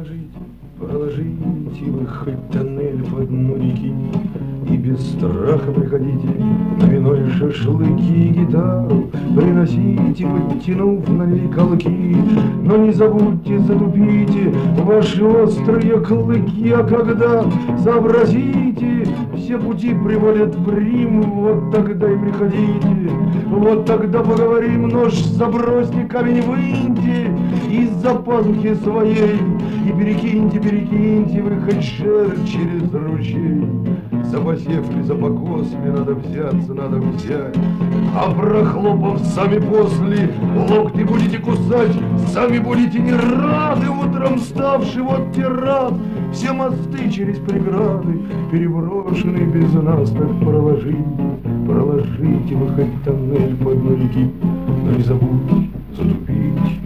проложите вы хоть тоннель по дну реки, и без страха приходите на вино и шашлыки, гитару приносите, подтянув на ней колки. Но не забудьте, затупите ваши острые клыки, а когда сообразите, все пути приводят в Рим, вот тогда и приходите, вот тогда поговорим. Нож забросьте, камень выньте из-за пазухи своей и перекиньте, перекиньте вы хоть шерсть через ручей. За посев ли, за покос ли, надо взяться, надо взять, а прохлопав сами после, локти будете кусать, сами будете не рады. Утром вставший вот тиран, все мосты через преграды переброшены без нас, так проложите, проложите вы хоть тоннель по дну реки, но не забудьте затупить.